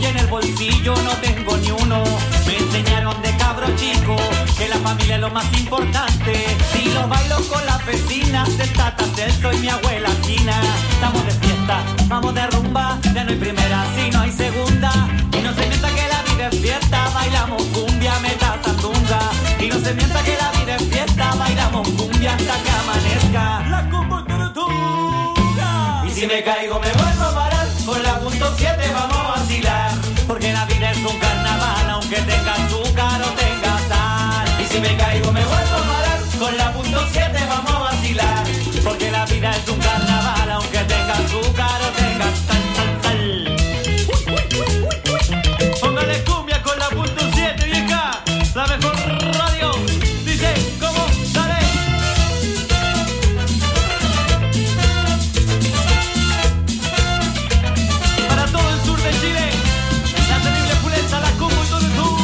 en el bolsillo no tengo ni uno. Me enseñaron de cabro chico que la familia es lo más importante. Si lo bailo con las vecinas, el tata Celso y mi abuela China. Estamos de fiesta, vamos de rumba, ya no hay primera, si no hay segunda. Y no se mienta que la vida es fiesta, bailamos cumbia, meta sandunga. Y no se mienta que la vida es fiesta, bailamos cumbia hasta que amanezca. La comportura. Y si me caigo me vuelvo a parar, con la punto 7 vamos a vacilar. Porque la vida es un carnaval, aunque tenga azúcar o tenga sal. Y si me caigo me vuelvo a parar, con la punto 7 vamos a vacilar. Porque la vida es un carnaval, aunque tenga azúcar o tenga sal, sal, sal. Póngale cumbia con la punto 7, vieja, la mejor radio. Dice, ¿cómo sale? Para todo el sur de Chile, la terrible pureza, la comportura.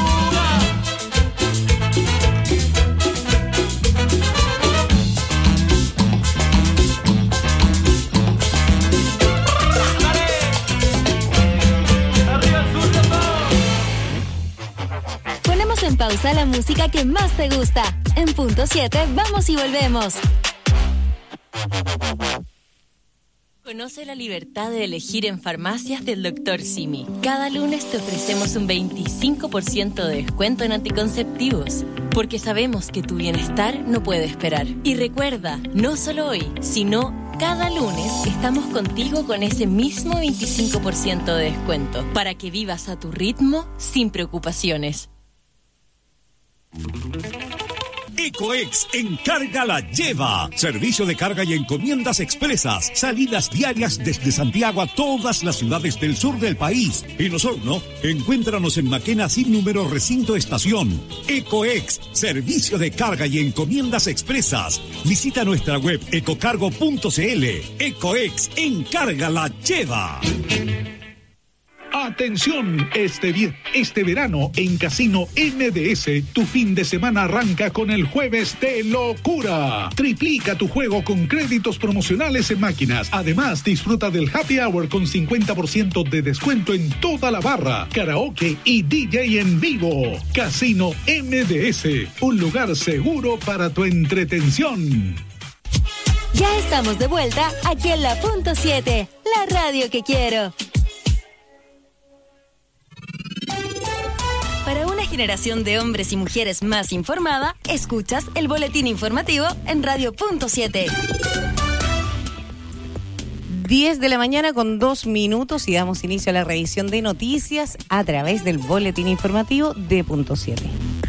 En pausa la música que más te gusta. En punto 7 vamos y volvemos. Conoce la libertad de elegir en farmacias del Dr. Simi. Cada lunes te ofrecemos un 25% de descuento en anticonceptivos, porque sabemos que tu bienestar no puede esperar. Y recuerda, no solo hoy, sino cada lunes estamos contigo con ese mismo 25% de descuento, para que vivas a tu ritmo sin preocupaciones. Ecoex Encarga la Lleva. Servicio de carga y encomiendas expresas. Salidas diarias desde Santiago a todas las ciudades del sur del país. En Osorno, encuéntranos en Maquena sin número recinto estación. Ecoex, servicio de carga y encomiendas expresas. Visita nuestra web ecocargo.cl. Ecoex Encarga la Lleva. Atención, este verano en Casino MDS, tu fin de semana arranca con el jueves de locura. Triplica tu juego con créditos promocionales en máquinas. Además, disfruta del happy hour con 50% de descuento en toda la barra, karaoke y DJ en vivo. Casino MDS, un lugar seguro para tu entretención. Ya estamos de vuelta aquí en la punto 7, la radio que quiero. Para una generación de hombres y mujeres más informada, escuchas el boletín informativo en Radio Punto 7. 10 de la mañana con 2 minutos y damos inicio a la revisión de noticias a través del boletín informativo de Punto 7.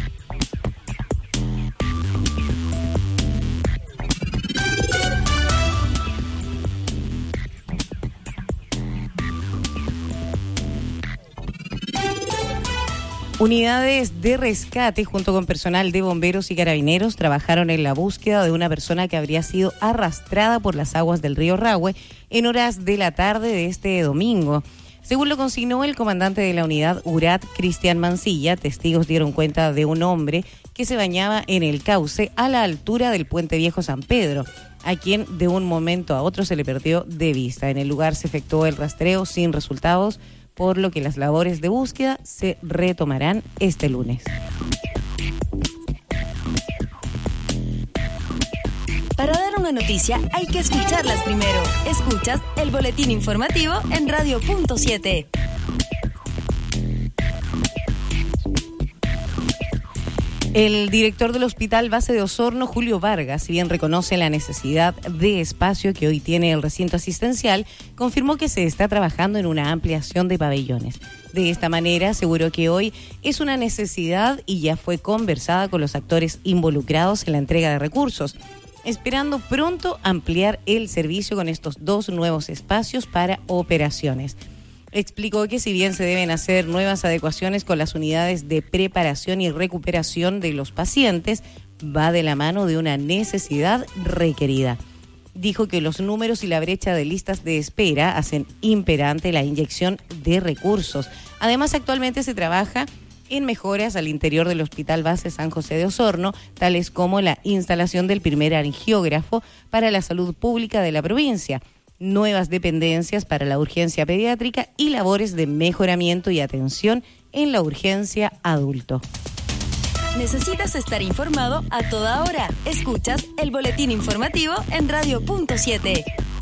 Unidades de rescate junto con personal de bomberos y carabineros trabajaron en la búsqueda de una persona que habría sido arrastrada por las aguas del río Rahue en horas de la tarde de este domingo. Según lo consignó el comandante de la unidad URAT, Cristian Mancilla, testigos dieron cuenta de un hombre que se bañaba en el cauce a la altura del Puente Viejo San Pedro, a quien de un momento a otro se le perdió de vista. En el lugar se efectuó el rastreo sin resultados, por lo que las labores de búsqueda se retomarán este lunes. Para dar una noticia hay que escucharlas primero. Escuchas el boletín informativo en Radio Punto 7. El director del Hospital Base de Osorno, Julio Vargas, si bien reconoce la necesidad de espacio que hoy tiene el recinto asistencial, confirmó que se está trabajando en una ampliación de pabellones. De esta manera, aseguró que hoy es una necesidad y ya fue conversada con los actores involucrados en la entrega de recursos, esperando pronto ampliar el servicio con estos 2 nuevos espacios para operaciones. Explicó que si bien se deben hacer nuevas adecuaciones con las unidades de preparación y recuperación de los pacientes, va de la mano de una necesidad requerida. Dijo que los números y la brecha de listas de espera hacen imperante la inyección de recursos. Además, actualmente se trabaja en mejoras al interior del Hospital Base San José de Osorno, tales como la instalación del primer angiógrafo para la salud pública de la provincia. nuevas dependencias para la urgencia pediátrica y labores de mejoramiento y atención en la urgencia adulto. ¿Necesitas estar informado a toda hora? Escuchas el boletín informativo en Radio Punto 7.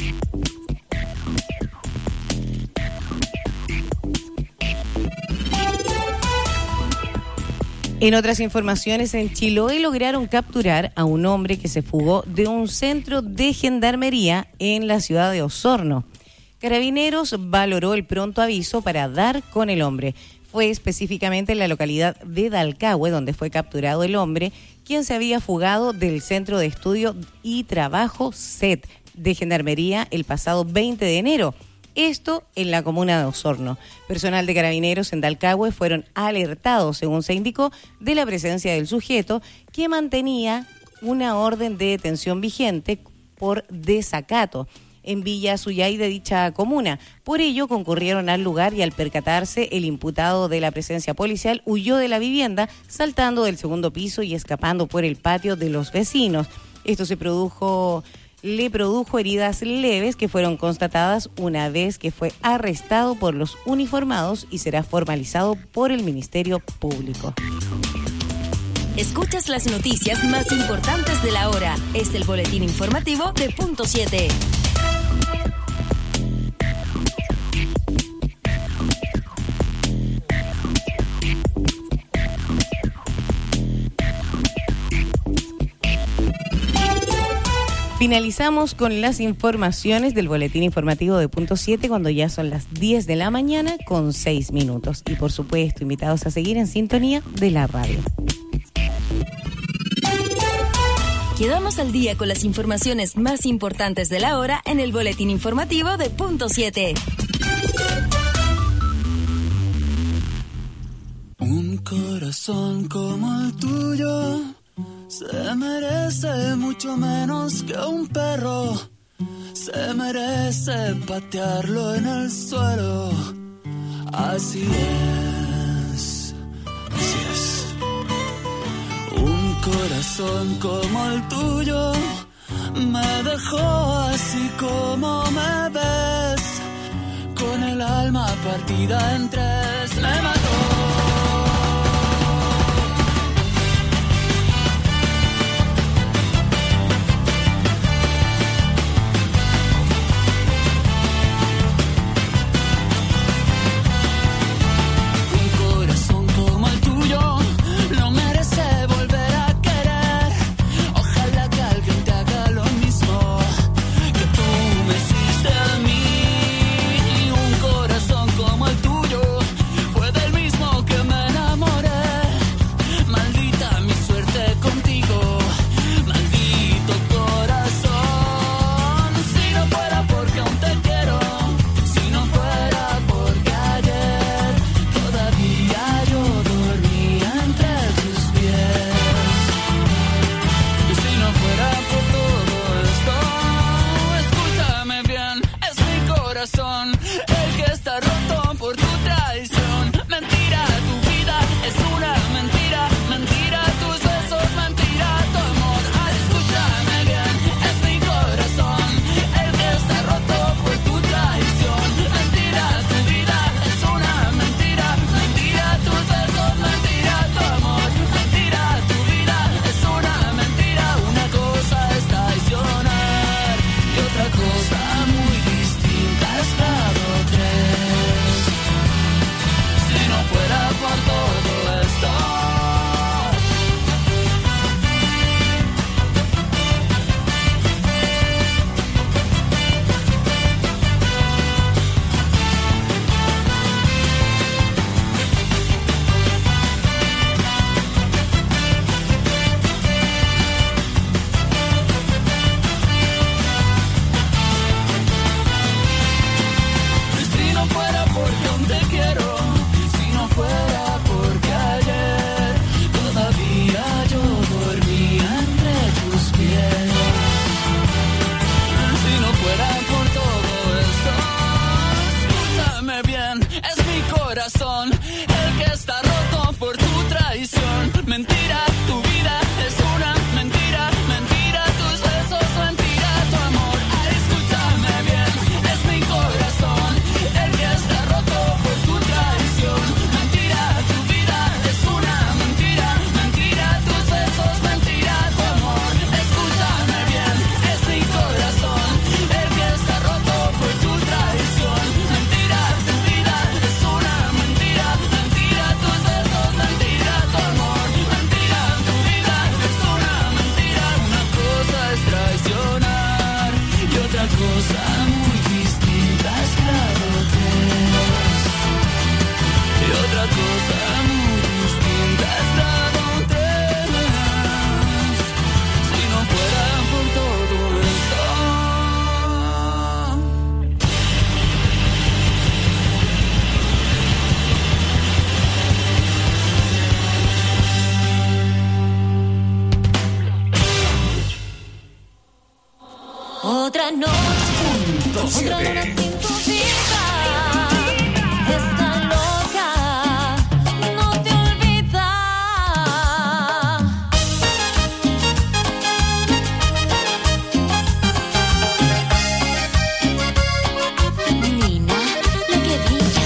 En otras informaciones, en Chiloé lograron capturar a un hombre que se fugó de un centro de gendarmería en la ciudad de Osorno. Carabineros valoró el pronto aviso para dar con el hombre. Fue específicamente en la localidad de Dalcahue donde fue capturado el hombre, quien se había fugado del Centro de Estudio y Trabajo CET de Gendarmería el pasado 20 de enero. Esto en la comuna de Osorno. Personal de Carabineros en Dalcahue fueron alertados, según se indicó, de la presencia del sujeto que mantenía una orden de detención vigente por desacato en Villa Suyay de dicha comuna. Por ello concurrieron al lugar y al percatarse el imputado de la presencia policial huyó de la vivienda saltando del segundo piso y escapando por el patio de los vecinos. Esto le produjo heridas leves que fueron constatadas una vez que fue arrestado por los uniformados y será formalizado por el Ministerio Público. Escuchas las noticias más importantes de la hora. Es el boletín informativo de Punto 7. Finalizamos con las informaciones del boletín informativo de Punto 7 cuando ya son las 10 de la mañana con 6 minutos. Y por supuesto, invitados a seguir en sintonía de la radio. Quedamos al día con las informaciones más importantes de la hora en el boletín informativo de Punto 7. Un corazón como el tuyo se merece mucho menos que un perro. Se merece patearlo en el suelo. Así es, así es. Un corazón como el tuyo me dejó así como me ves, con el alma partida en tres, me mató. Mentira, tus besos, mentira, tu amor. Ay, escúchame bien, noche, otra luna sin tu vida. Esta loca no te olvida. Nina, lo que brilla.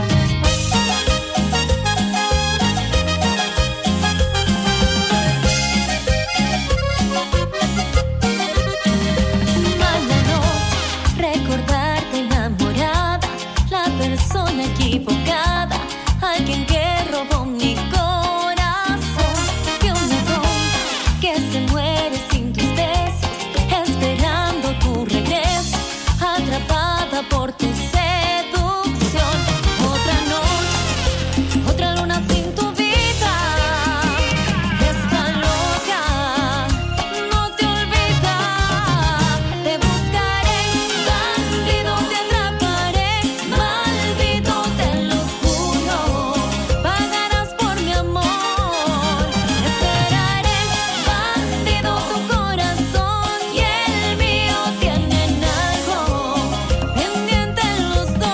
Mala noche, recordarte enamorada, la persona equivocada, alguien que robó mi corazón. Que un ladrón que se muere sin tus besos, esperando tu regreso, atrapada por tu seducción. Otra noche, otra luna sin tu vida. Esta loca no te olvida. Te buscaré, bandido, te atraparé, maldito, te lo juro. Pagarás por mi amor. Esperaré, bandido, tu corazón y el mío tienen algo pendiente los dos.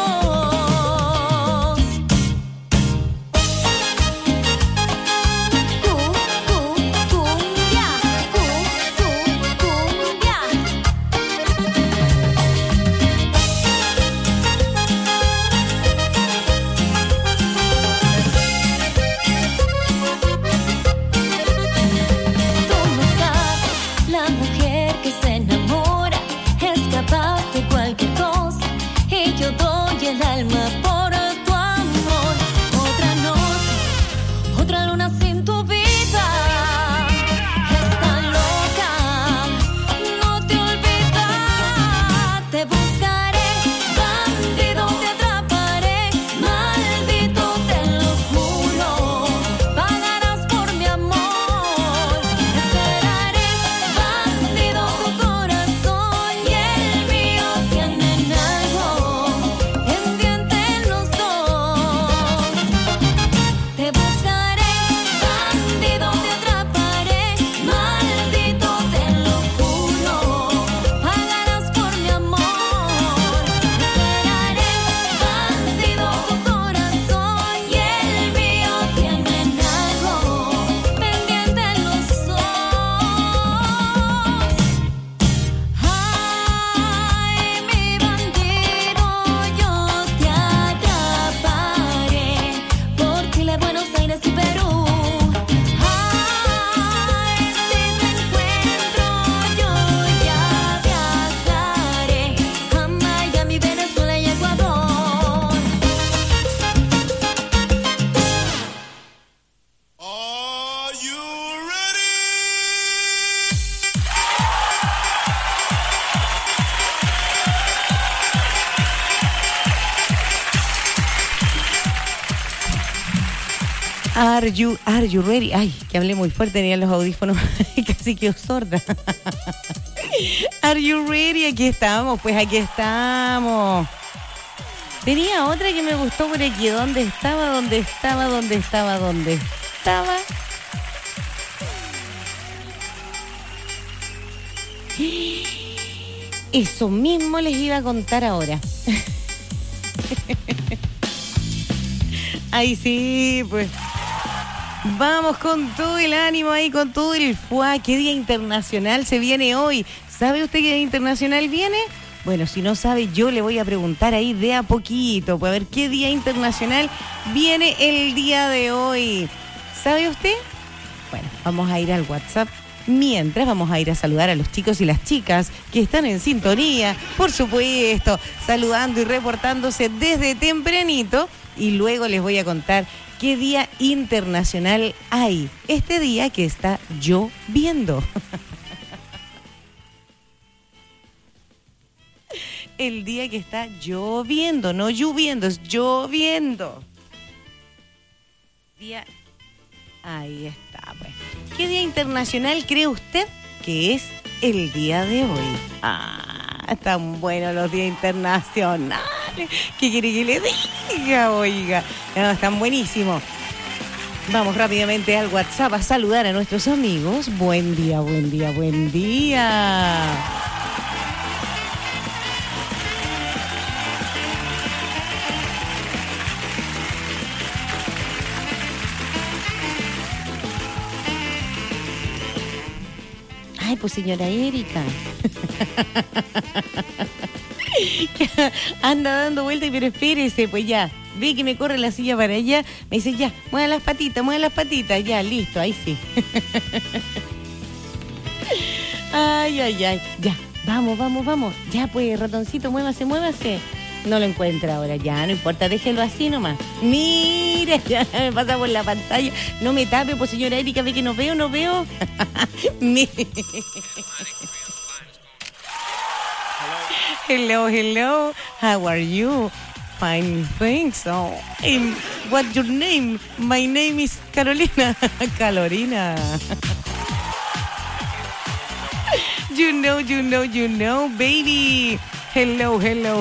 Cumbia, cumbia. Tú no sabes, la mujer que se enamora es capaz de cualquier cosa, y yo doy el alma por tu amor. Otra noche, otra luna sin tu vida. Esta loca no te olvida. Te buscaré, bandido, te atraparé, maldito, te lo juro. Pagarás por mi amor. Esperaré, bandido, tu corazón y el mío tienen algo pendiente los dos. Te buscaré, bandido, te atraparé, maldito, te lo juro. Pagarás por mi amor. Esperaré, bandido, tu corazón y el mío tienen algo pendiente los dos. Ay, mi bandido, yo te atraparé por Chile, Buenos Aires y Perú. Ay, si te encuentro, yo ya viajaré a Miami, Venezuela y Ecuador. Are you ready? Are you ready? Ay, que hablé muy fuerte, tenía los audífonos casi quedó sorda. Are you ready? Aquí estamos, pues aquí estamos. Tenía otra que me gustó por aquí. ¿Dónde estaba? Eso mismo les iba a contar ahora. Ay, sí, pues. Vamos con todo el ánimo ahí, con todo el fuá. ¿Qué día internacional se viene hoy? ¿Sabe usted qué día internacional viene? Bueno, si no sabe, yo le voy a preguntar ahí de a poquito. Pues a ver, ¿qué día internacional viene el día de hoy? ¿Sabe usted? Bueno, vamos a ir al WhatsApp. Mientras vamos a ir a saludar a los chicos y las chicas que están en sintonía, por supuesto, saludando y reportándose desde tempranito. Y luego les voy a contar qué día internacional hay. Este día que está lloviendo. El día que está lloviendo, no lloviendo, es lloviendo. Día... Ahí está, pues. ¿Qué día internacional cree usted que es el día de hoy? Ah, están buenos los días internacionales. ¿Qué quiere que le diga? Oiga, no, están buenísimos. Vamos rápidamente al WhatsApp a saludar a nuestros amigos. Buen día, buen día, buen día. Ay, pues señora Erika. Anda dando vueltas, pero espérese, pues ya. Ve que me corre la silla para allá. Me dice, ya, mueva las patitas. Ya, listo, ahí sí. Ay, ya. Vamos. Ya, pues, ratoncito, muévase. No lo encuentra ahora, ya, no importa, déjelo así nomás. Mire, ya me pasa por la pantalla. No me tape, pues señora Erika, ve que no veo. Mire. Hello, how are you? Fine, thanks. Oh, what's your name? My name is Carolina. Calorina. You know, baby. Hello.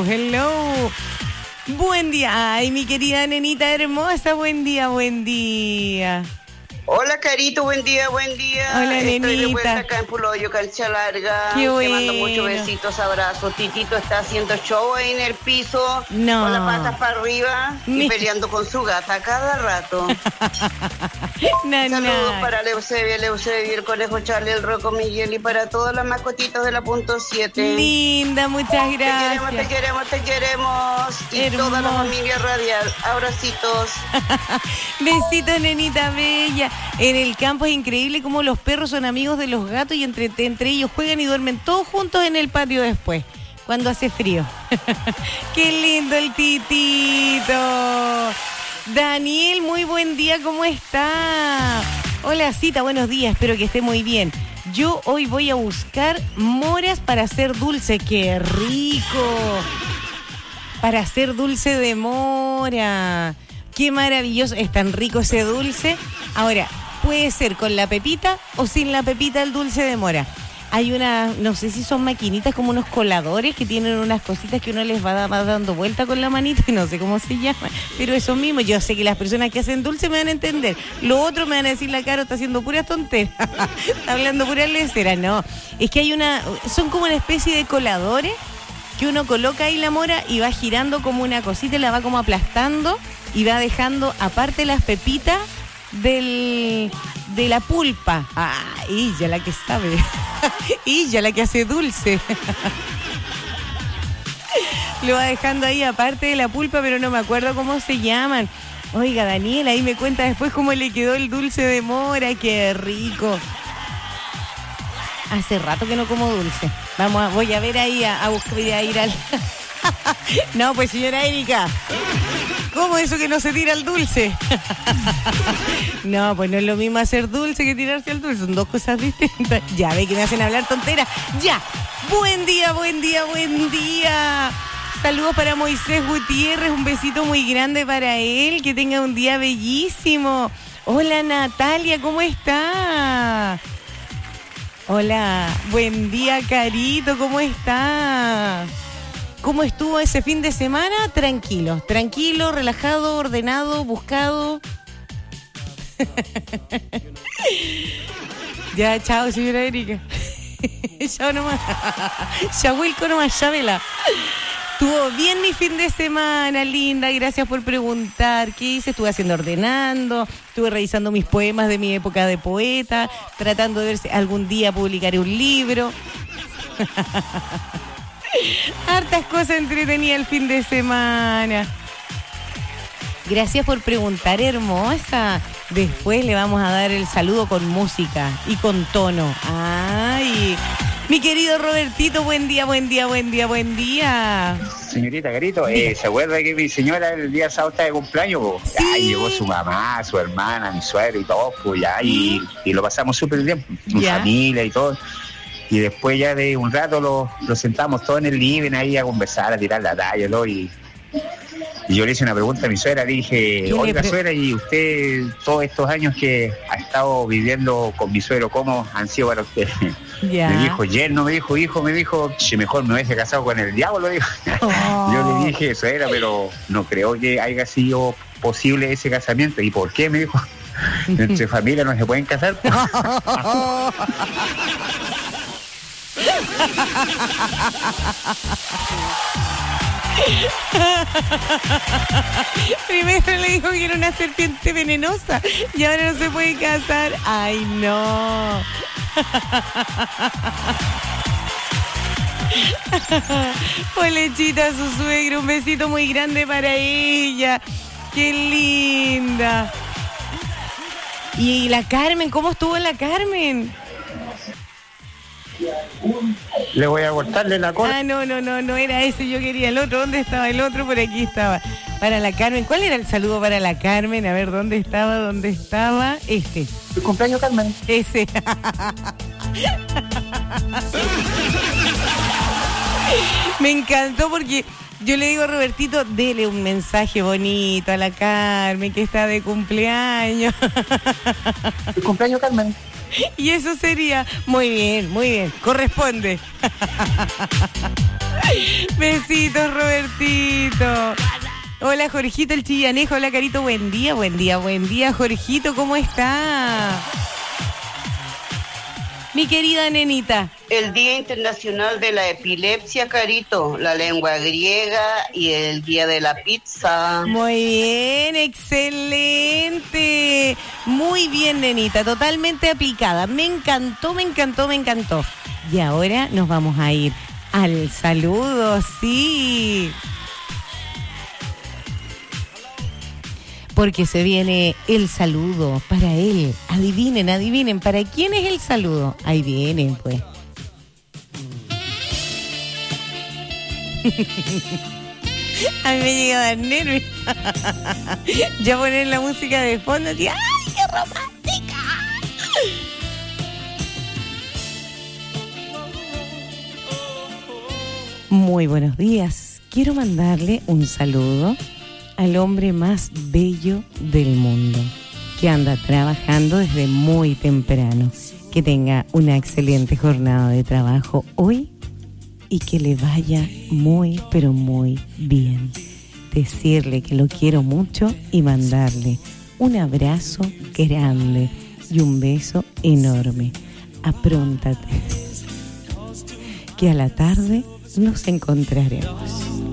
Buen día. Ay, mi querida nenita hermosa, buen día. Hola, Carito, buen día. Hola, Estoy nenita. de vuelta acá en Puloyo, Cancha Larga. Qué Te bueno. mando muchos besitos, abrazos. Titito está haciendo show ahí en el piso, No. con las patas para arriba y peleando con su gata cada rato. Saludos para Leusebia, el Conejo Charlie, el Rocco Miguel y para todas las mascotitas de la punto 7. Linda, muchas gracias. Te queremos. Y Hermoso. toda la familia radial. Abracitos. Besitos, nenita bella. En el campo es increíble cómo los perros son amigos de los gatos y entre ellos juegan y duermen todos juntos en el patio después, cuando hace frío. Qué lindo el Titito. Daniel, muy buen día, ¿cómo está? Hola, Cita, buenos días, espero que esté muy bien. Yo hoy voy a buscar moras para hacer dulce. ¡Qué rico! Para hacer dulce de mora. ¡Qué maravilloso! Es tan rico ese dulce. Ahora, puede ser con la pepita o sin la pepita el dulce de mora. Hay no sé si son maquinitas, como unos coladores que tienen unas cositas que uno les va dando vuelta con la manita y no sé cómo se llama. Pero eso mismo, yo sé que las personas que hacen dulce me van a entender. Lo otro me van a decir, la Caro está haciendo puras tonteras. Está hablando puras leceras. No, es que son como una especie de coladores que uno coloca ahí la mora y va girando como una cosita y la va como aplastando y va dejando aparte las pepitas de la pulpa. Ella la que sabe. Ella la que hace dulce. Lo va dejando ahí aparte de la pulpa, pero no me acuerdo cómo se llaman. Oiga, Daniel, ahí me cuenta después cómo le quedó el dulce de mora. Qué rico. Hace rato que no como dulce. Voy a ver ahí a buscar, voy a ir al... No, pues señora Erika, ¿cómo eso que no se tira el dulce? No, pues no es lo mismo hacer dulce que tirarse al dulce. Son dos cosas distintas. Ya ve que me hacen hablar tonteras. Ya. Buen día. Saludos para Moisés Gutiérrez. Un besito muy grande para él. Que tenga un día bellísimo. Hola, Natalia, ¿cómo está? Hola. Buen día, Carito, ¿cómo está? ¿Cómo estuvo ese fin de semana? Tranquilo, relajado, ordenado, buscado. Ya, chao, señora Erika. Chao nomás. Ya Wilco nomás, ya vela. Estuvo bien mi fin de semana, linda, gracias por preguntar. ¿Qué hice? Estuve ordenando, estuve revisando mis poemas de mi época de poeta, tratando de ver si algún día publicaré un libro. Hartas cosas entretenidas el fin de semana. Gracias por preguntar, hermosa. Después le vamos a dar el saludo con música y con tono. Ay, mi querido Robertito, buen día. Señorita Carito, ¿se acuerda que mi señora el día sábado está de cumpleaños? Sí. Ahí llegó su mamá, su hermana, mi suegra y todo, pues ya, y lo pasamos súper bien, mi familia y todo. Y después ya de un rato lo sentamos todos en el living ahí a conversar, a tirar la talla, ¿no? Y yo le hice una pregunta a mi suegra, le dije, oiga suegra, ¿y usted todos estos años que ha estado viviendo con mi suegro, cómo han sido para usted? Yeah. Me dijo, yerno, me dijo, hijo, me dijo, si mejor me hubiese casado con el diablo, dijo. Yo le dije, suegra, pero no creo que haya sido posible ese casamiento. ¿Y por qué? Me dijo, entre familia no se pueden casar. Primero le dijo que era una serpiente venenosa y ahora no se puede casar. ¡Ay, no! Polechita, su suegro, un besito muy grande para ella. ¡Qué linda! Y la Carmen, ¿cómo estuvo la Carmen? Le voy a cortarle la cola. Ah, no era ese, yo quería el otro. ¿Dónde estaba el otro? Por aquí estaba. Para la Carmen, ¿cuál era el saludo para la Carmen? A ver, ¿dónde estaba? Este. ¿Tu cumpleaños, Carmen? Ese. Me encantó porque yo le digo a Robertito, dele un mensaje bonito a la Carmen que está de cumpleaños. ¿Tu cumpleaños, Carmen? Y eso sería, muy bien, corresponde. Besitos, Robertito. Hola, Jorgito, el chillanejo. Hola, Carito, buen día, Jorgito, ¿cómo está? Mi querida nenita. El Día Internacional de la Epilepsia, Carito, la lengua griega y el Día de la Pizza. Muy bien, excelente. Muy bien, nenita, totalmente aplicada. Me encantó. Y ahora nos vamos a ir al saludo, sí. Porque se viene el saludo para él. Adivinen, ¿para quién es el saludo? Ahí vienen, pues. A mí me llega a dar nervios. Ya poner la música de fondo, así, ¡ay, qué romántica! Muy buenos días. Quiero mandarle un saludo al hombre más bello del mundo, que anda trabajando desde muy temprano. Que tenga una excelente jornada de trabajo hoy y que le vaya muy, pero muy bien. Decirle que lo quiero mucho y mandarle un abrazo grande y un beso enorme. Apróntate, que a la tarde nos encontraremos.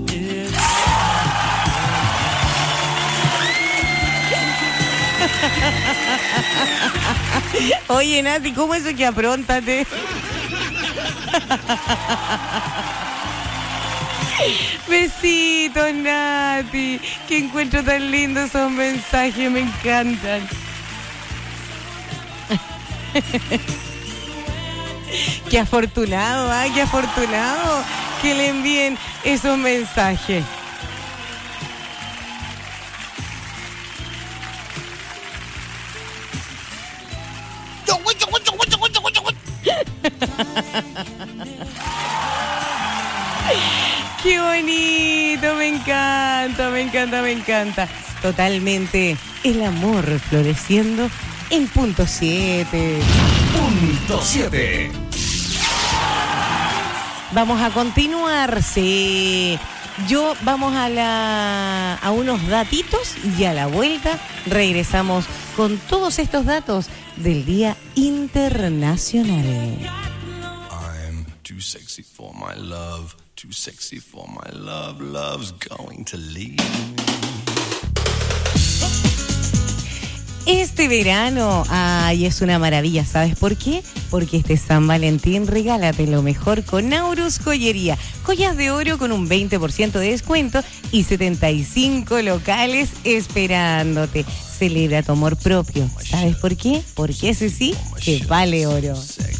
Oye, Nati, ¿cómo eso que apróntate? Besitos, Nati. Que encuentro tan lindo esos mensajes, me encantan. Qué afortunado, qué afortunado que le envíen esos mensajes. Qué bonito, me encanta. Totalmente el amor floreciendo en punto 7. Punto 7. Vamos a continuar, sí. Vamos a unos datitos y a la vuelta regresamos con todos estos datos del Día Internacional. I'm too sexy for my love, too sexy for my love, love's going to leave me. Este verano, es una maravilla, ¿sabes por qué? Porque este San Valentín regálate lo mejor con Aurus Joyería. Joyas de oro con un 20% de descuento y 75 locales esperándote. Celebra tu amor propio. ¿Sabes por qué? Porque ese sí que vale oro.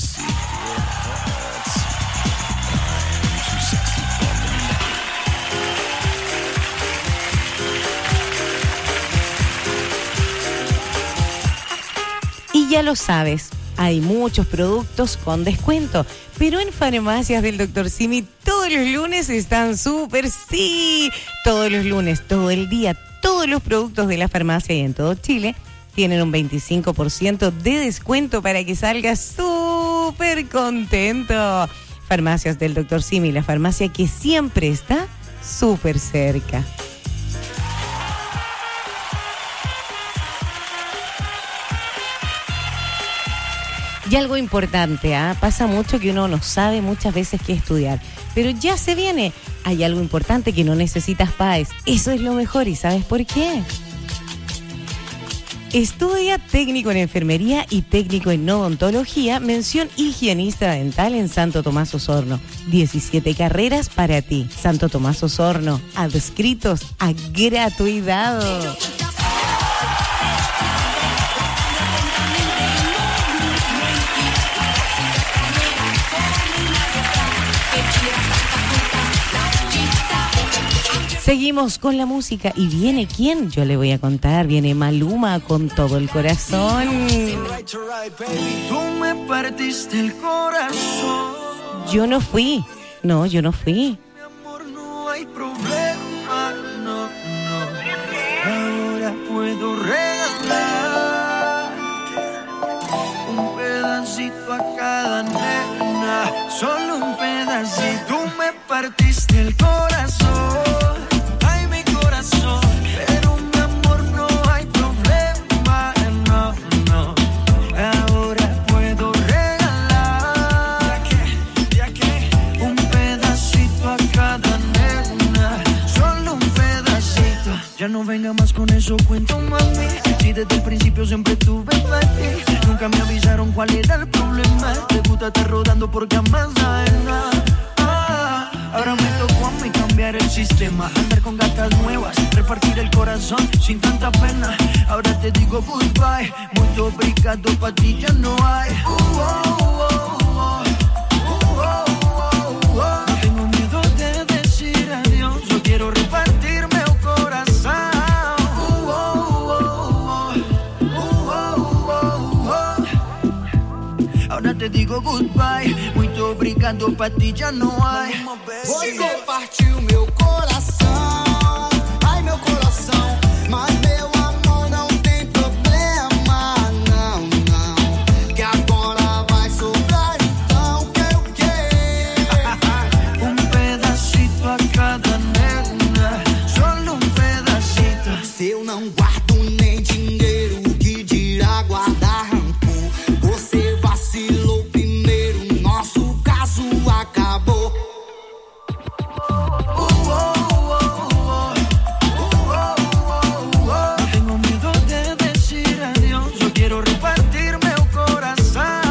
Y ya lo sabes, hay muchos productos con descuento, pero en Farmacias del Dr. Simi todos los lunes están súper, sí. Todos los lunes, todo el día, todos los productos de la farmacia y en todo Chile tienen un 25% de descuento para que salgas súper contento. Farmacias del Dr. Simi, la farmacia que siempre está súper cerca. Y algo importante, pasa mucho que uno no sabe muchas veces qué estudiar, pero ya se viene hay algo importante, que no necesitas PAES. Eso es lo mejor, ¿y sabes por qué? Estudia técnico en enfermería y técnico en odontología, mención higienista dental en Santo Tomás Osorno. 17 carreras para ti. Santo Tomás Osorno, adscritos a gratuidad. Seguimos con la música y viene ¿quién? Yo le voy a contar, viene Maluma con Todo el Corazón. Tú me partiste el corazón. Yo no fui, no, yo no fui. Mi amor, no hay problema, no, no. Ahora puedo regalar un pedacito a cada nena, solo un pedacito. Tú me partiste el corazón. Pero mi amor, no hay problema, no, no. Ahora puedo regalar un pedacito a cada nena, solo un pedacito. Ya no venga más con eso, cuento mami. Si desde el principio siempre tuve para ti, nunca me avisaron cuál era el problema. Te gusta estar rodando por camas ajenas. Ahora me tocó a mí cambiar el sistema, andar con gatas nuevas, repartir el corazón sin tanta pena. Ahora te digo goodbye, muy obrigado, pa' ti ya no hay. No tengo miedo de decir adiós, yo quiero repartirme el corazón. Ahora te digo goodbye, muito obrigado, pa' ti já não hay. Você partiu meu coração, ai meu coração, mas meu amor não tem problema, não, não, que agora vai sobrar então o que? Pedacito a cada nena, solo pedacito. Se eu não guardo nem dinheiro, que dirá guardar rancor? Você vacilou primeiro, nosso caso acabou. No tengo miedo de decir adiós, yo quiero repartirme el corazón.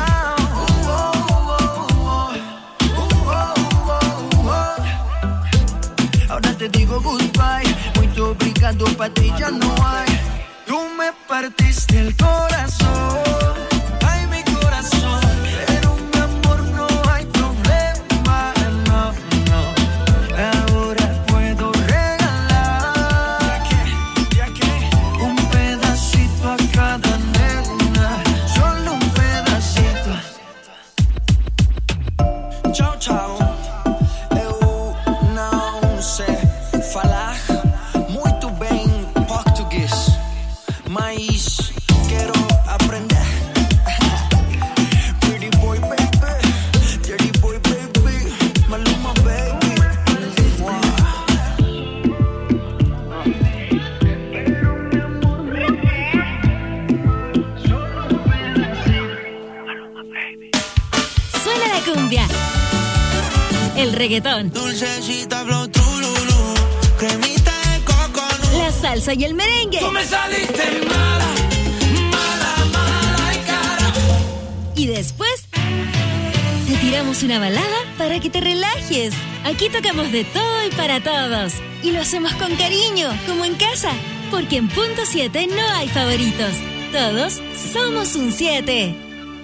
Ahora te digo goodbye, muito obrigado, pa' ti ya no hay. Tú me partiste el corazón. Ay, mi corazón. Pero mi amor, no hay problema, no, no. Ahora puedo regalar un pedacito a cada nena, solo un pedacito. Tchau, tchau. Eu não sei falar muito bem português, mas quero aprender. Pretty boy baby, dirty boy baby, Maluma baby. Suena la cumbia, el reggaetón, Dulcecita flow trululú, cremita de coco. la salsa y el merengue. Tú me saliste mala, mala, mala y cara. Y después te tiramos una balada para que te relajes. Aquí tocamos de todo y para todos. Y lo hacemos con cariño, como en casa. Porque en Punto 7 no hay favoritos. Todos somos un 7.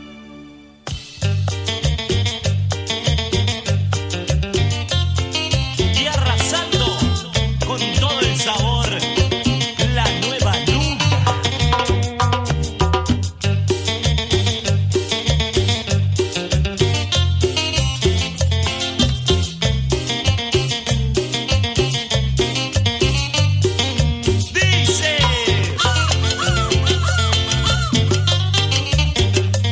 Y arrasando con todo el sabor, la nueva luz. Dice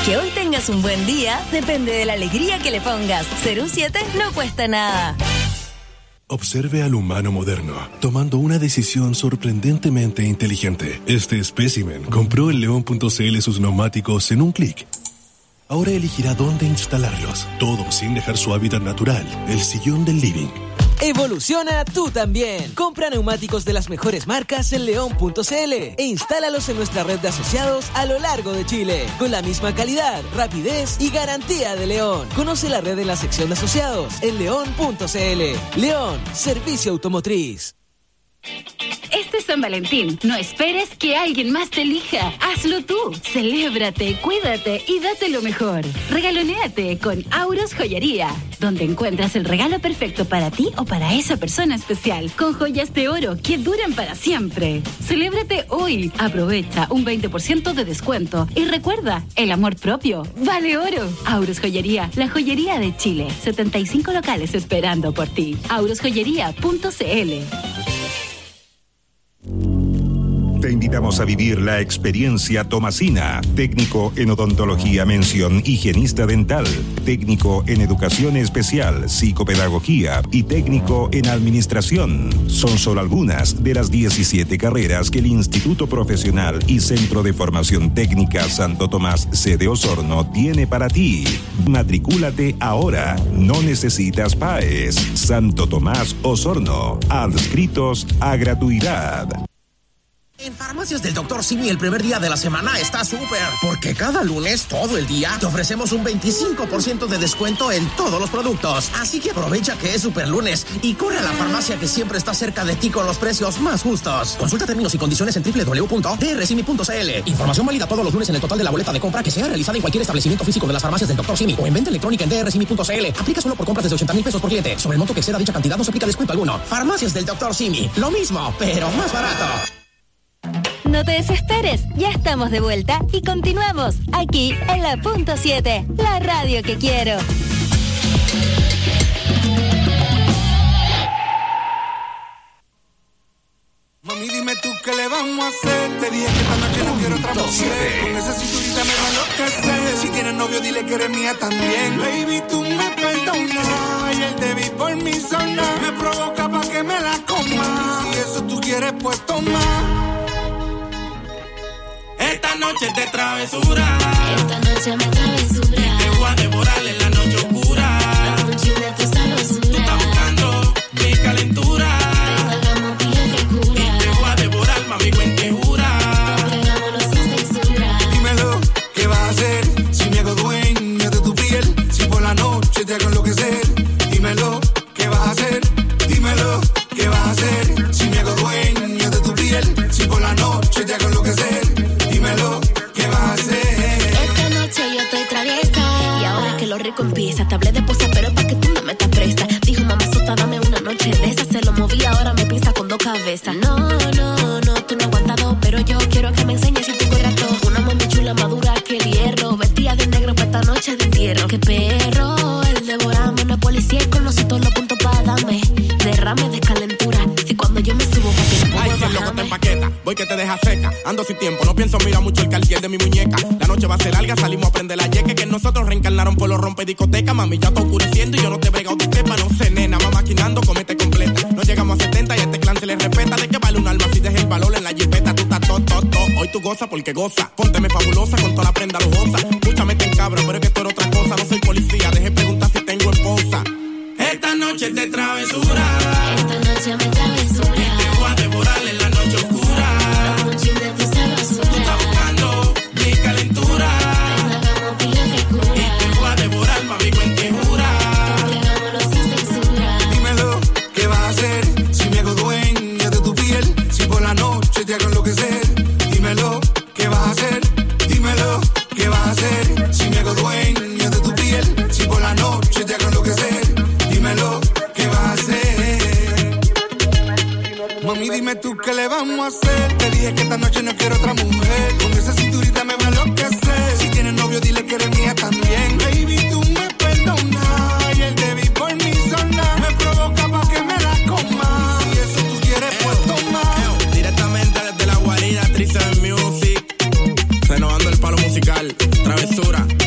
Que hoy tengas un buen día depende de la alegría que le pongas. 07 no cuesta nada. Observe al humano moderno, tomando una decisión sorprendentemente inteligente. Este espécimen compró en León.cl sus neumáticos en un clic. Ahora elegirá dónde instalarlos, todo sin dejar su hábitat natural, el sillón del living. Evoluciona tú también. Compra neumáticos de las mejores marcas en León.cl e instálalos en nuestra red de asociados a lo largo de Chile, con la misma calidad, rapidez y garantía de León. Conoce la red en la sección de asociados en León.cl. León, servicio automotriz. Este es San Valentín. No esperes que alguien más te elija. Hazlo tú. Celébrate, cuídate y date lo mejor. Regalonéate con Auros Joyería, donde encuentras el regalo perfecto para ti o para esa persona especial, con joyas de oro que duran para siempre. Celébrate hoy. Aprovecha un 20% de descuento. Y recuerda, el amor propio vale oro. Auros Joyería, la joyería de Chile. 75 locales esperando por ti. aurosjoyería.cl. Te invitamos a vivir la experiencia Tomasina, técnico en odontología mención higienista dental, técnico en educación especial, psicopedagogía y técnico en administración. Son solo algunas de las 17 carreras que el Instituto Profesional y Centro de Formación Técnica Santo Tomás sede Osorno tiene para ti. Matricúlate ahora, no necesitas PAES. Santo Tomás Osorno, adscritos a gratuidad. En Farmacias del Dr. Simi el primer día de la semana está súper, porque cada lunes, todo el día, te ofrecemos un 25% de descuento en todos los productos. Así que aprovecha que es super lunes y corre a la farmacia que siempre está cerca de ti con los precios más justos. Consulta términos y condiciones en www.drsimi.cl. Información válida todos los lunes en el total de la boleta de compra que sea realizada en cualquier establecimiento físico de las Farmacias del Dr. Simi o en venta electrónica en drsimi.cl. Aplica solo por compras desde 80,000 pesos por cliente. Sobre el monto que exceda dicha cantidad no se aplica descuento alguno. Farmacias del Dr. Simi. Lo mismo, pero más barato. No te desesperes, ya estamos de vuelta y continuamos aquí en la Punto 7, la radio que quiero. Mami, dime tú qué le vamos a hacer. Te dije que esta noche no quiero otra mujer. Con esa cinturita me va a enloquecer. Si tienes novio, dile que eres mía también. Baby, tú me perdonas. Ayer te vi por mi zona. Me provoca pa' que me la coma. Si eso tú quieres, pues toma. Esta noche es de travesura. Esta noche me travesura. Y te voy a devorar en la noche oscura. Dame un chin de tu sabrosura. Tú estás buscando mi calentura. Ven, hagamos pilla que cura. Y te voy a devorar, mami, cuentejura. Entregámoslo sin censura. Dímelo, ¿qué vas a hacer? Si me hago dueño de tu piel. Si por la noche te hago enloquecer. Dímelo, ¿qué vas a hacer? Dímelo, ¿qué vas a hacer? Si me hago dueño de tu piel. Si por la noche te hago enloquecer. Dímelo, ¿qué vas a hacer? Esta noche yo estoy traviesa. Y ahora que lo rico empieza. Te hablé de posa, pero pa' que tú me metas presta. Dijo mamá sota, dame una noche de esa. Se lo moví, ahora me pisa con dos cabezas. No, tú no aguantas dos. Pero yo quiero que me enseñes si tú corres todo. Una mami chula madura que el hierro. Vestida de negro para esta noche de entierro. Qué perro, el devoramos. No es policía y conoce todos los puntos para darme. Derrame de calentura. Si cuando yo me subo pa' que no ay, si el loco te empaqueta, voy que te deja seca. Ando sin tiempo, no pienso, mira mucho el cartier de mi muñeca. La noche va a ser larga, salimos a prender la yeque. Que nosotros reencarnaron por los rompe discoteca. Mami, ya está oscureciendo y yo no te brego de tepa. No sé, nena, va maquinando, comete completa. No llegamos a 70 y a este clan se le respeta. ¿De qué vale un alma si deja el valor en la jipeta? Tú estás todo. Hoy tú goza porque goza. Pónteme fabulosa con toda la prenda lujosa. Mucha mete en cabra, pero es que tú eres otra cosa. No soy policía, deje preguntar si tengo esposa. Esta noche es de travesura. Esta noche me travesura. Y te voy a devorar en la noche oscura. Dame un chin de tu sabrosura. Tú estás buscando mi calentura. Ven, hagamos pilla que cura. Y te voy a devorar, mami, cuentejura. Entregámoslo sin censura. Dímelo, ¿qué vas a hacer? Si me hago dueño de tu piel. Si por la noche te hago enloquecer. Dímelo, ¿qué vas a hacer? Dímelo, ¿qué vas a hacer? Si me hago dueño de tu piel. Si por la noche te hago enloquecer. Dímelo, ¿qué vas a hacer? Mami, dime tú qué le vamos a hacer. Te dije que esta noche no quiero otra mujer. Con esa cinturita me va a enloquecer. Si tienes novio, dile que eres mía también. Baby, tú me perdonas. Ayer te vi por mi zona. Me provoca pa' que me la coma. Si eso tú quieres, pues toma. Directamente desde la guarida, Trisha Music. Renovando el palo musical, travesura.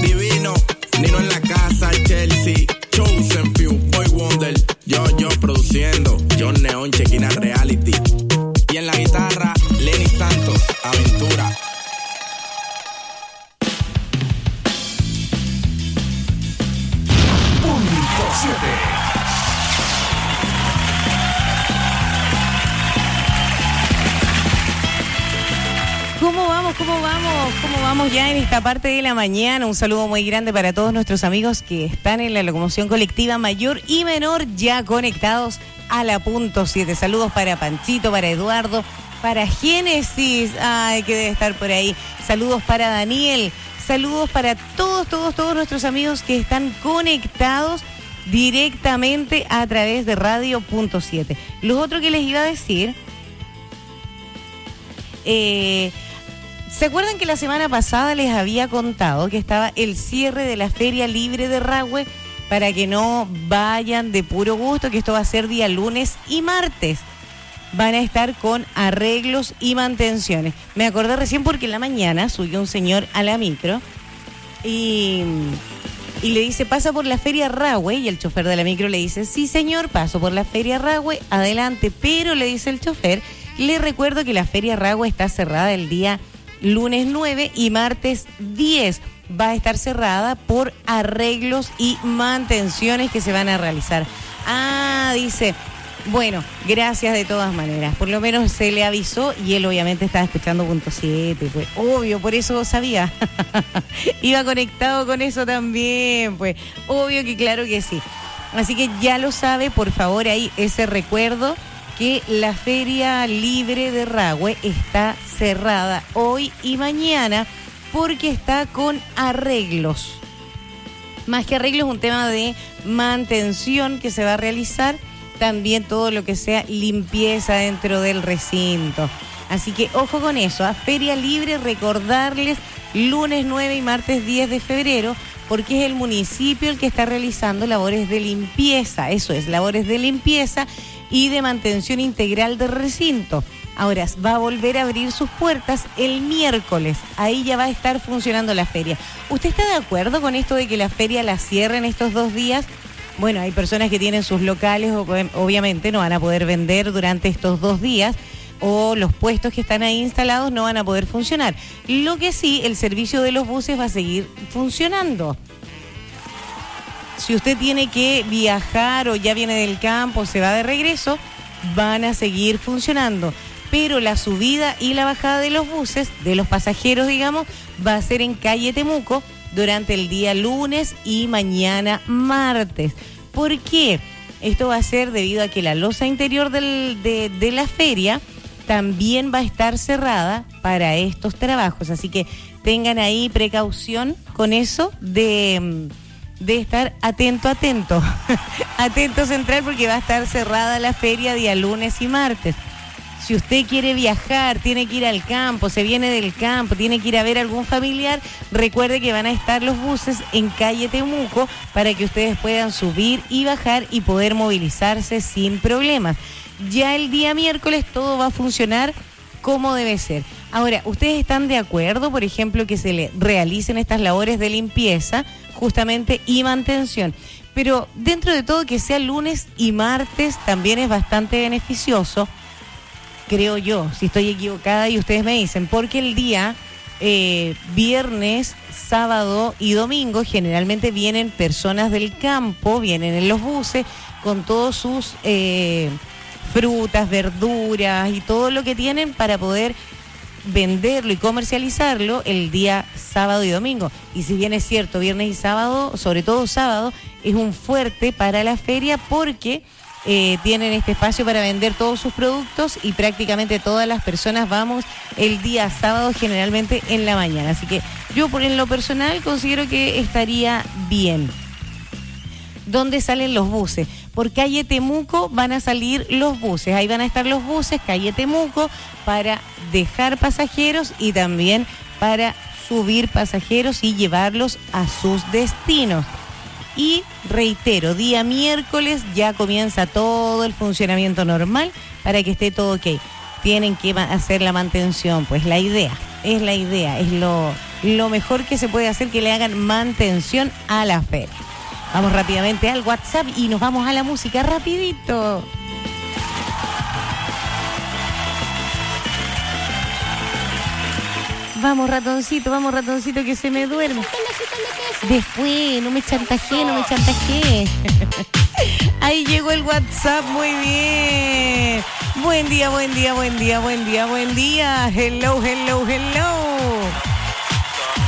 estamos ya en esta parte de la mañana. Un saludo muy grande para todos nuestros amigos que están en la locomoción colectiva mayor y menor, ya conectados a la punto 7. Saludos para Panchito, para Eduardo, para Génesis, ay, que debe estar por ahí. Saludos para Daniel, saludos para todos nuestros amigos que están conectados directamente a través de Radio Punto 7. Lo otro que les iba a decir, ¿se acuerdan que la semana pasada les había contado que estaba el cierre de la Feria Libre de Rahue para que no vayan de puro gusto, que esto va a ser día lunes y martes? Van a estar con arreglos y mantenciones. Me acordé recién porque en la mañana subió un señor a la micro y le dice, pasa por la Feria Rahue, y el chofer de la micro le dice, sí señor, paso por la Feria Rahue, adelante, pero le dice el chofer, le recuerdo que la Feria Rahue está cerrada el día lunes 9 y martes 10. Va a estar cerrada por arreglos y mantenciones que se van a realizar. Ah, dice, bueno, gracias de todas maneras. Por lo menos se le avisó y él obviamente estaba escuchando Punto 7, pues obvio, por eso sabía. Iba conectado con eso también, pues obvio que claro que sí. Así que ya lo sabe, por favor, ahí ese recuerdo que la Feria Libre de Rahue está cerrada hoy y mañana porque está con arreglos. Más que arreglos, un tema de mantención que se va a realizar, también todo lo que sea limpieza dentro del recinto. Así que ojo con eso, a Feria Libre, recordarles lunes 9 y martes 10 de febrero, porque es el municipio el que está realizando labores de limpieza, eso es, labores de limpieza y de mantención integral del recinto. Ahora, va a volver a abrir sus puertas el miércoles. Ahí ya va a estar funcionando la feria. ¿Usted está de acuerdo con esto de que la feria la cierren estos 2 días? Bueno, hay personas que tienen sus locales, obviamente no van a poder vender durante estos 2 días, o los puestos que están ahí instalados no van a poder funcionar. Lo que sí, el servicio de los buses va a seguir funcionando. Si usted tiene que viajar o ya viene del campo, se va de regreso, van a seguir funcionando. Pero la subida y la bajada de los buses, de los pasajeros, digamos, va a ser en calle Temuco durante el día lunes y mañana martes. ¿Por qué? Esto va a ser debido a que la losa interior de la feria también va a estar cerrada para estos trabajos. Así que tengan ahí precaución con eso de estar atento. Atento central, porque va a estar cerrada la feria día lunes y martes. Si usted quiere viajar, tiene que ir al campo, se viene del campo, tiene que ir a ver a algún familiar, recuerde que van a estar los buses en calle Temuco para que ustedes puedan subir y bajar y poder movilizarse sin problemas. Ya el día miércoles todo va a funcionar como debe ser. Ahora, ¿ustedes están de acuerdo, por ejemplo, que se le realicen estas labores de limpieza justamente y mantención? Pero dentro de todo, que sea lunes y martes también es bastante beneficioso, creo yo, si estoy equivocada y ustedes me dicen, porque el día viernes, sábado y domingo generalmente vienen personas del campo, vienen en los buses con todos sus frutas, verduras y todo lo que tienen para poder venderlo y comercializarlo el día sábado y domingo. Y si bien es cierto, viernes y sábado, sobre todo sábado, es un fuerte para la feria porque tienen este espacio para vender todos sus productos y prácticamente todas las personas vamos el día sábado generalmente en la mañana. Así que yo en lo personal considero que estaría bien. ¿Dónde salen los buses? Por calle Temuco van a salir los buses. Ahí van a estar los buses, calle Temuco, para dejar pasajeros y también para subir pasajeros y llevarlos a sus destinos. Y reitero, día miércoles ya comienza todo el funcionamiento normal para que esté todo ok. Tienen que hacer la mantención, pues es lo mejor que se puede hacer, que le hagan mantención a la feria. Vamos rápidamente al WhatsApp y nos vamos a la música rapidito. Vamos ratoncito, que se me duerme. Después, no me chantajé. Ahí llegó el WhatsApp, muy bien. Buen día. Hello.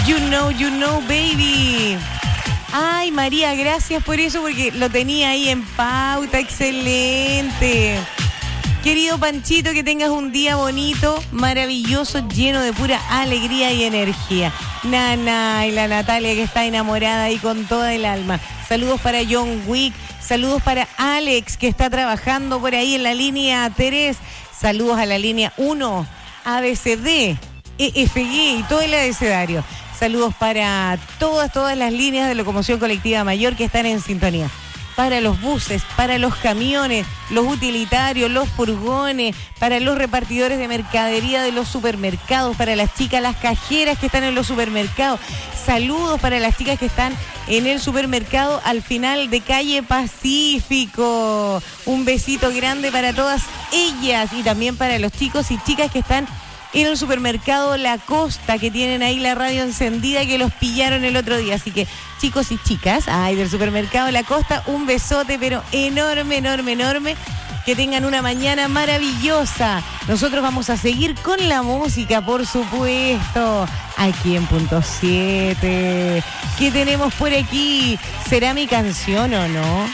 You know, baby. Ay, María, gracias por eso, porque lo tenía ahí en pauta. Excelente. Querido Panchito, que tengas un día bonito, maravilloso, lleno de pura alegría y energía. Nana y la Natalia, que está enamorada y con toda el alma. Saludos para John Wick. Saludos para Alex, que está trabajando por ahí en la línea 3. Saludos a la línea 1, ABCD, EFG y todo el abecedario. Saludos para todas las líneas de locomoción colectiva mayor que están en sintonía. Para los buses, para los camiones, los utilitarios, los furgones, para los repartidores de mercadería de los supermercados, para las chicas, las cajeras que están en los supermercados. Saludos para las chicas que están en el supermercado al final de calle Pacífico. Un besito grande para todas ellas y también para los chicos y chicas que están en el supermercado La Costa, que tienen ahí la radio encendida, que los pillaron el otro día. Así que, chicos y chicas, del supermercado La Costa, un besote, pero enorme, enorme, enorme. Que tengan una mañana maravillosa. Nosotros vamos a seguir con la música, por supuesto, aquí en Punto 7. ¿Qué tenemos por aquí? ¿Será mi canción o no?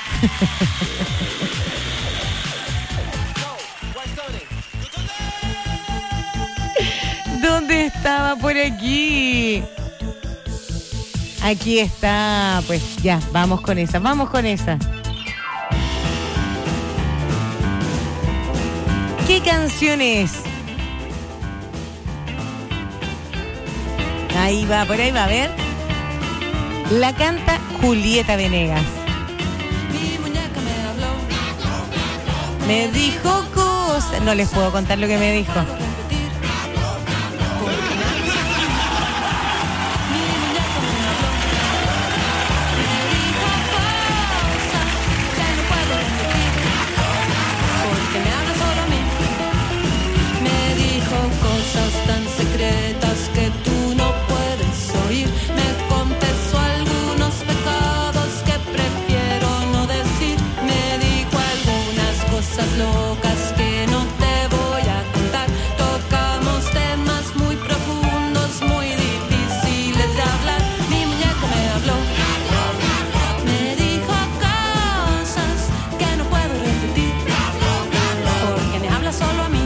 ¿Dónde estaba por aquí? Aquí está. Pues ya, vamos con esa. ¿Qué canción es? Ahí va, por ahí va, a ver. La canta Julieta Venegas. Mi muñeca me habló. Me dijo cosas. No les puedo contar lo que me dijo. Cosas tan secretas que tú no puedes oír. Me confesó algunos pecados que prefiero no decir. Me dijo algunas cosas locas que no te voy a contar. Tocamos temas muy profundos, muy difíciles de hablar. Mi muñeco me habló. Me dijo cosas que no puedo repetir, porque me habla solo a mí.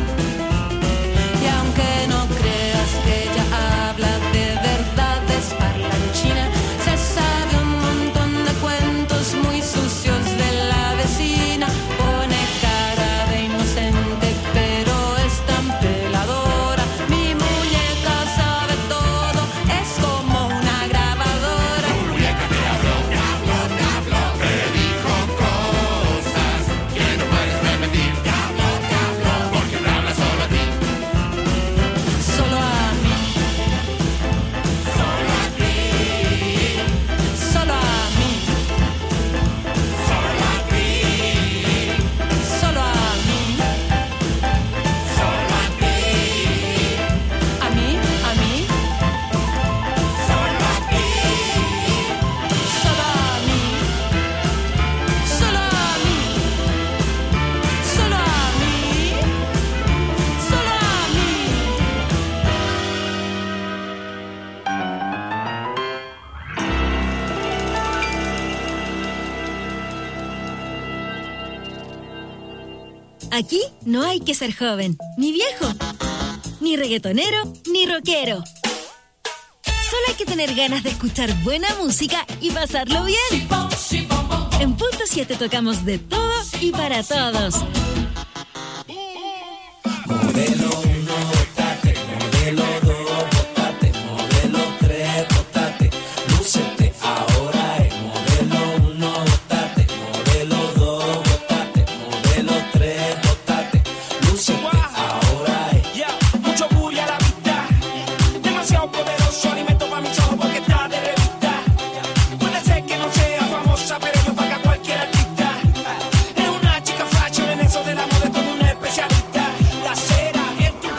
Aquí no hay que ser joven, ni viejo, ni reggaetonero, ni rockero. Solo hay que tener ganas de escuchar buena música y pasarlo bien. En Punto 7 tocamos de todo y para todos. Modelo 1, bótate. Modelo 2, bótate. Modelo 3, bótate. Lúcete ahora es modelo 1, bótate. Modelo 2, bótate. Modelo 3, bótate. Lúcete ahora es. Mucho bulla a la vista. Demasiado poderoso alimento para mis ojos porque está de revista. Puede ser que no sea famosa, pero yo paga cualquier artista. Es una chica fashion en eso de la moda, es todo una especialista. La cera es tu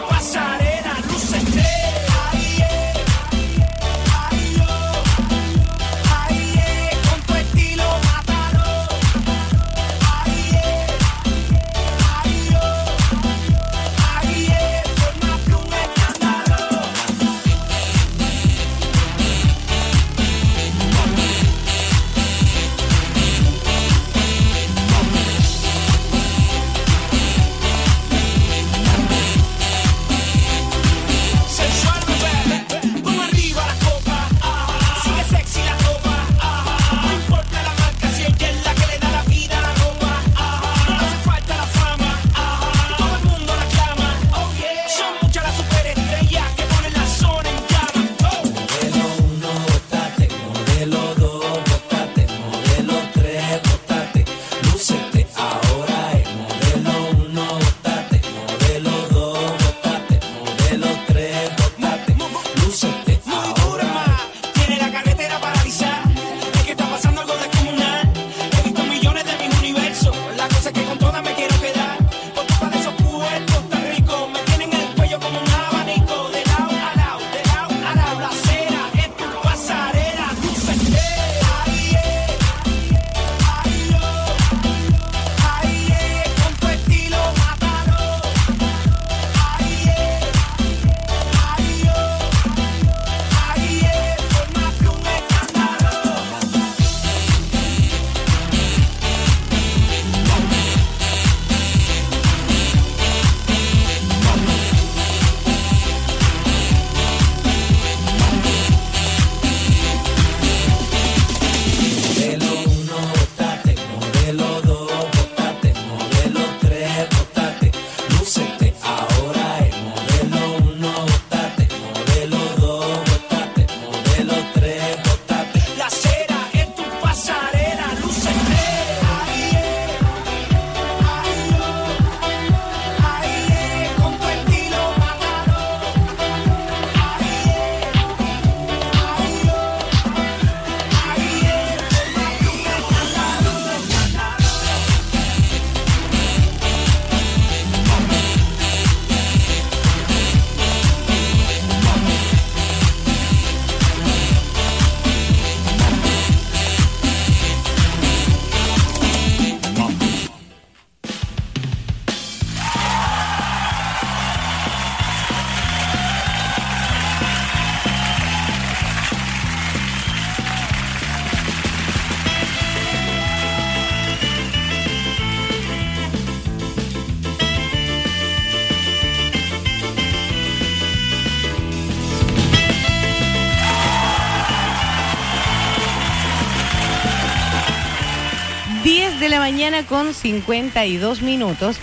la mañana con 52 minutos.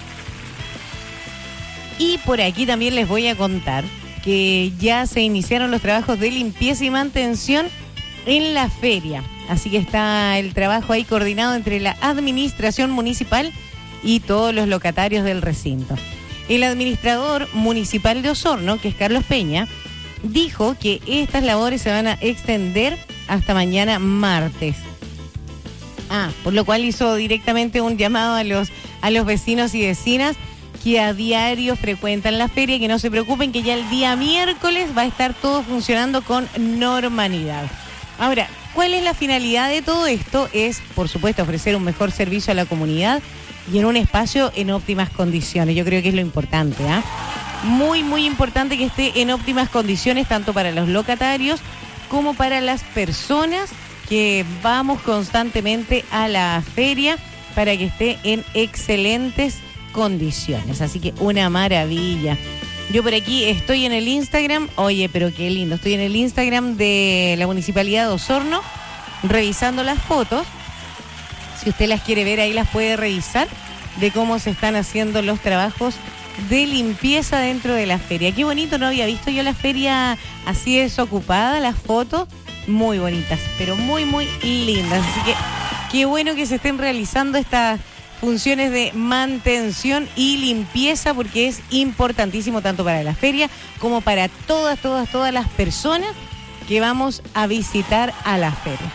Y por aquí también les voy a contar que ya se iniciaron los trabajos de limpieza y mantención en la feria. Así que está el trabajo ahí coordinado entre la administración municipal y todos los locatarios del recinto. El administrador municipal de Osorno, que es Carlos Peña, dijo que estas labores se van a extender hasta mañana martes. Por lo cual hizo directamente un llamado a los vecinos y vecinas que a diario frecuentan la feria, que no se preocupen, que ya el día miércoles va a estar todo funcionando con normalidad. Ahora, ¿cuál es la finalidad de todo esto? Es, por supuesto, ofrecer un mejor servicio a la comunidad y en un espacio en óptimas condiciones. Yo creo que es lo importante, Muy, muy importante que esté en óptimas condiciones, tanto para los locatarios como para las personas que vamos constantemente a la feria, para que esté en excelentes condiciones. Así que una maravilla. Yo por aquí estoy en el Instagram, oye, pero qué lindo, estoy en el Instagram de la Municipalidad de Osorno revisando las fotos. Si usted las quiere ver, ahí las puede revisar, de cómo se están haciendo los trabajos de limpieza dentro de la feria. Qué bonito, no había visto yo la feria así desocupada, las fotos muy bonitas, pero muy, muy lindas. Así que qué bueno que se estén realizando estas funciones de mantención y limpieza, porque es importantísimo tanto para la feria como para todas las personas que vamos a visitar a la feria.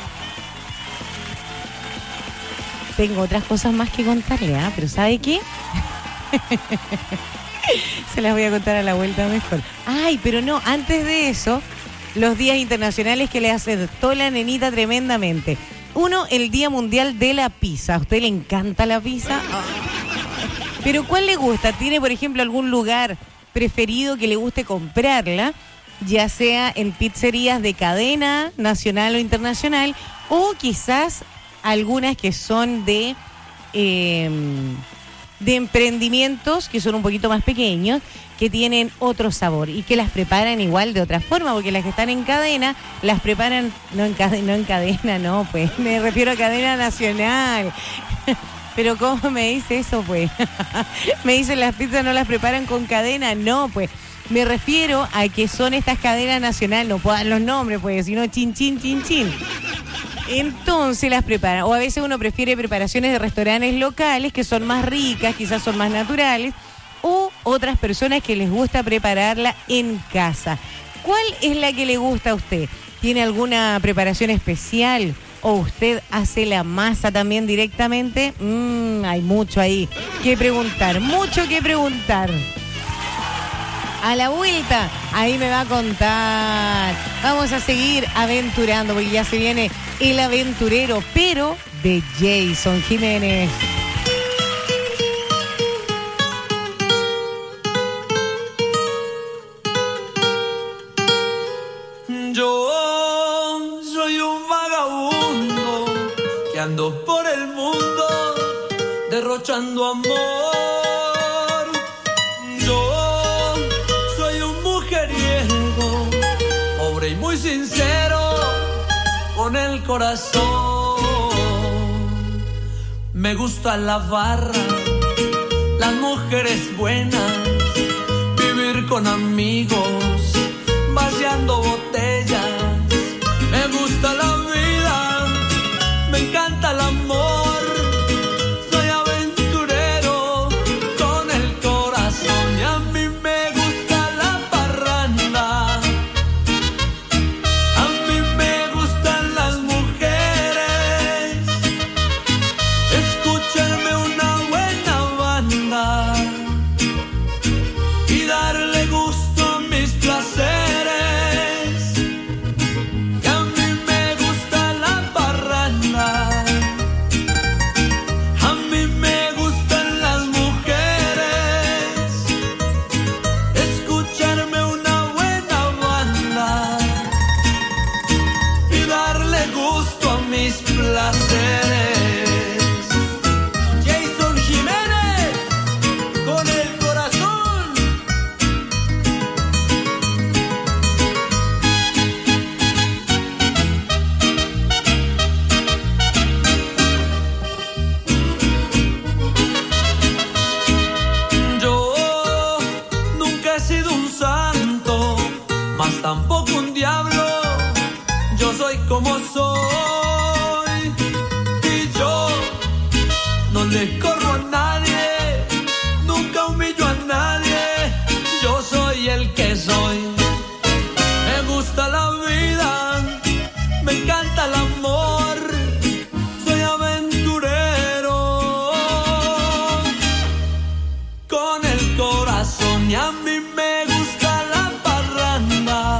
Tengo otras cosas más que contarle, pero ¿sabe qué? Se las voy a contar a la vuelta mejor. Ay, pero no, antes de eso, los días internacionales que le aceptó la nenita tremendamente. Uno, el Día Mundial de la Pizza. ¿A usted le encanta la pizza? ¿Pero cuál le gusta? ¿Tiene, por ejemplo, algún lugar preferido que le guste comprarla? Ya sea en pizzerías de cadena nacional o internacional, o quizás algunas que son de emprendimientos que son un poquito más pequeños, que tienen otro sabor y que las preparan igual de otra forma, porque las que están en cadena las preparan, no en cadena, no, pues me refiero a cadena nacional. Pero ¿cómo me dice eso, pues? Me dicen las pizzas no las preparan con cadena, no, pues me refiero a que son estas cadenas nacionales, no puedo dar los nombres, pues, sino chin. Entonces las preparan, o a veces uno prefiere preparaciones de restaurantes locales que son más ricas, quizás son más naturales, o otras personas que les gusta prepararla en casa. ¿Cuál es la que le gusta a usted? ¿Tiene alguna preparación especial? ¿O usted hace la masa también directamente? Hay mucho ahí que preguntar, mucho que preguntar. A la vuelta, ahí me va a contar. Vamos a seguir aventurando, porque ya se viene El Aventurero, pero de Jason Jiménez. Yo soy un vagabundo que ando por el mundo derrochando amor. Yo soy un mujeriego, pobre y muy sincero, con el corazón. Me gusta la barra, las mujeres buenas, vivir con amigos, vaciando botellas. Me gusta la vida, me encanta el amor. Soy aventurero con el corazón y a mí me gusta la parranda. A mí me gustan las mujeres, escucharme una buena banda y darle gusto a mis placeres. Jason Jiménez, con el corazón. Yo soy como soy y yo no le corro a nadie, nunca humillo a nadie. Yo soy el que soy. Me gusta la vida, me encanta el amor, soy aventurero con el corazón y a mí me gusta la parranda.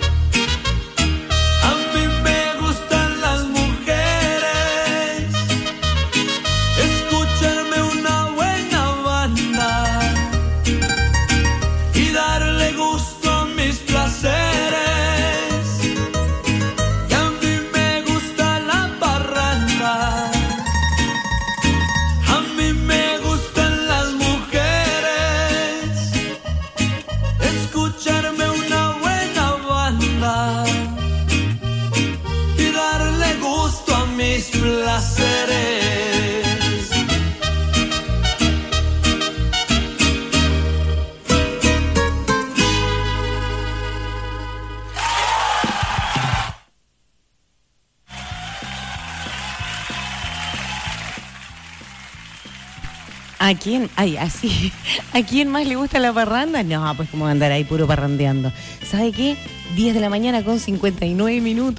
A mí me gustan las mujeres, escucharme una buena banda y darle gusto a mis placeres. Y a mí me gusta la parranda, a mí me gustan las mujeres, escucharme una buena banda y darle gusto a mis placeres. ¿A quién? Ay, así. ¿A quién más le gusta la parranda? No, pues como andar ahí puro parrandeando. ¿Sabe qué? 10 de la mañana con 59 minutos.